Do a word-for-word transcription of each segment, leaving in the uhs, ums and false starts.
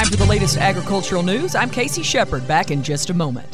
Time for the latest agricultural news. I'm Casey Shepard, back in just a moment.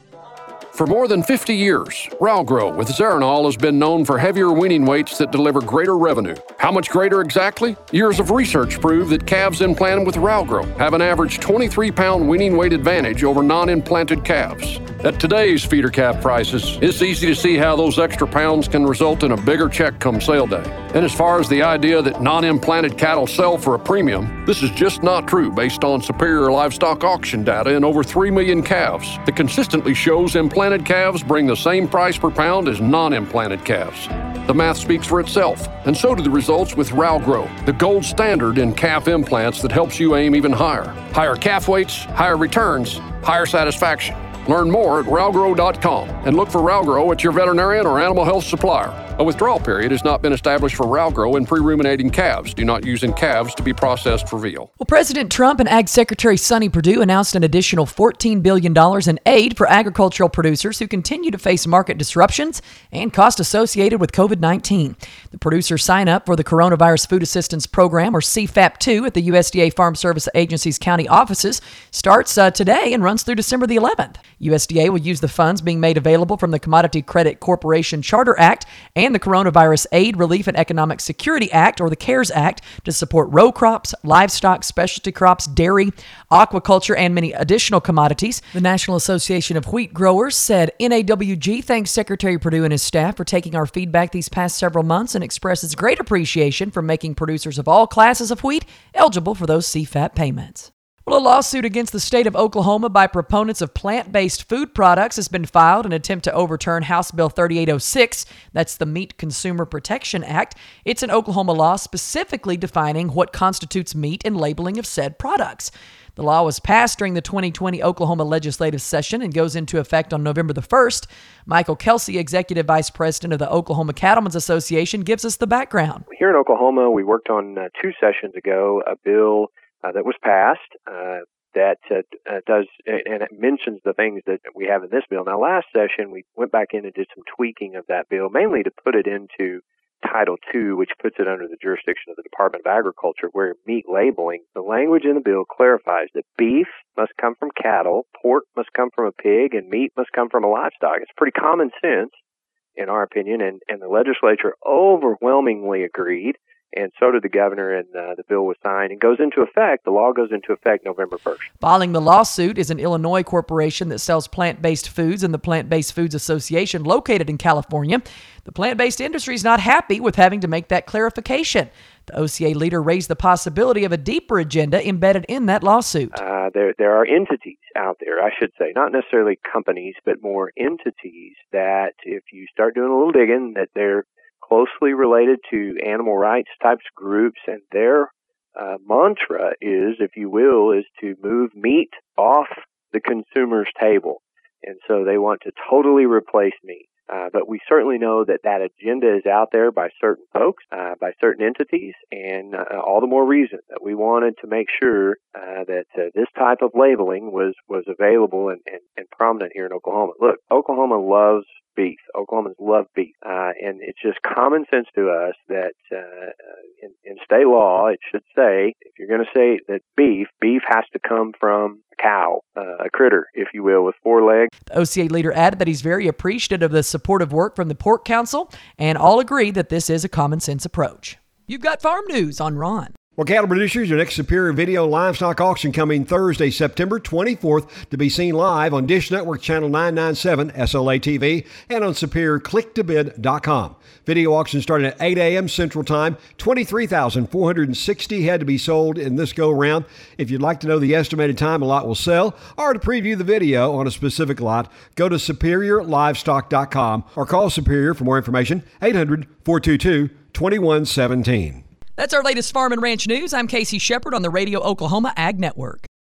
For more than fifty years, Ralgro with Zeranol has been known for heavier weaning weights that deliver greater revenue. How much greater exactly? Years of research prove that calves implanted with Ralgro have an average twenty-three pound weaning weight advantage over non-implanted calves. At today's feeder calf prices, it's easy to see how those extra pounds can result in a bigger check come sale day. And as far as the idea that non-implanted cattle sell for a premium, this is just not true based on Superior Livestock auction data in over three million calves that consistently shows implanted calves bring the same price per pound as non-implanted calves. The math speaks for itself, and so do the results with Ralgro, the gold standard in calf implants that helps you aim even higher. Higher calf weights, higher returns, higher satisfaction. Learn more at Ralgro dot com and look for Ralgro at your veterinarian or animal health supplier. A withdrawal period has not been established for Ralgro in pre-ruminating calves. Do not use in calves to be processed for veal. Well, President Trump and Ag Secretary Sonny Perdue announced an additional fourteen billion dollars in aid for agricultural producers who continue to face market disruptions and costs associated with covid nineteen. The producers sign up for the Coronavirus Food Assistance Program, or C FAP two, at the U S D A Farm Service Agency's county offices. Starts uh, today and runs through December the eleventh. U S D A will use the funds being made available from the Commodity Credit Corporation Charter Act and the Coronavirus Aid, Relief, and Economic Security Act, or the CARES Act, to support row crops, livestock, specialty crops, dairy, aquaculture, and many additional commodities. The National Association of Wheat Growers said N A W G thanks Secretary Perdue and his staff for taking our feedback these past several months and expresses great appreciation for making producers of all classes of wheat eligible for those C FAP payments. Well, a lawsuit against the state of Oklahoma by proponents of plant-based food products has been filed in an attempt to overturn House Bill thirty-eight oh six. That's the Meat Consumer Protection Act. It's an Oklahoma law specifically defining what constitutes meat and labeling of said products. The law was passed during the twenty twenty Oklahoma legislative session and goes into effect on November the first. Michael Kelsey, Executive Vice President of the Oklahoma Cattlemen's Association, gives us the background. Here in Oklahoma, we worked on uh, two sessions ago a bill Uh, that was passed uh, that uh, uh, does, and it mentions the things that we have in this bill. Now, last session, we went back in and did some tweaking of that bill, mainly to put it into Title two, which puts it under the jurisdiction of the Department of Agriculture, where meat labeling, the language in the bill clarifies that beef must come from cattle, pork must come from a pig, and meat must come from a livestock. It's pretty common sense, in our opinion, and, and the legislature overwhelmingly agreed. And so did the governor, and uh, the bill was signed. It goes into effect, the law goes into effect November first. Filing the lawsuit is an Illinois corporation that sells plant-based foods and the Plant-Based Foods Association located in California. The plant-based industry is not happy with having to make that clarification. The O C A leader raised the possibility of a deeper agenda embedded in that lawsuit. Uh, there, there are entities out there, I should say, not necessarily companies, but more entities that if you start doing a little digging, that they're closely related to animal rights types groups, and their uh, mantra is, if you will, is to move meat off the consumer's table. And so they want to totally replace meat. Uh, but we certainly know that that agenda is out there by certain folks, uh, by certain entities, and uh, all the more reason that we wanted to make sure uh, that uh, this type of labeling was, was available and, and, and prominent here in Oklahoma. Look, Oklahoma loves beef. Oklahomans love beef. Uh, and it's just common sense to us that uh, in, in state law, it should say, if you're going to say that beef, beef has to come from a cow, uh, a critter, if you will, with four legs. The O C A leader added that he's very appreciative of the supportive work from the Pork Council, and all agree that this is a common sense approach. You've got farm news on Ron. Well, cattle producers, your next Superior Video livestock auction coming Thursday, September twenty-fourth, to be seen live on Dish Network Channel nine ninety-seven, S L A T V, and on Superior Click to Bid dot com. Video auction starting at eight a.m. Central Time. twenty-three thousand four hundred sixty had to be sold in this go-round. If you'd like to know the estimated time a lot will sell, or to preview the video on a specific lot, go to Superior Livestock dot com or call Superior for more information, eight hundred, four two two, two one one seven. That's our latest farm and ranch news. I'm Casey Shepard on the Radio Oklahoma Ag Network.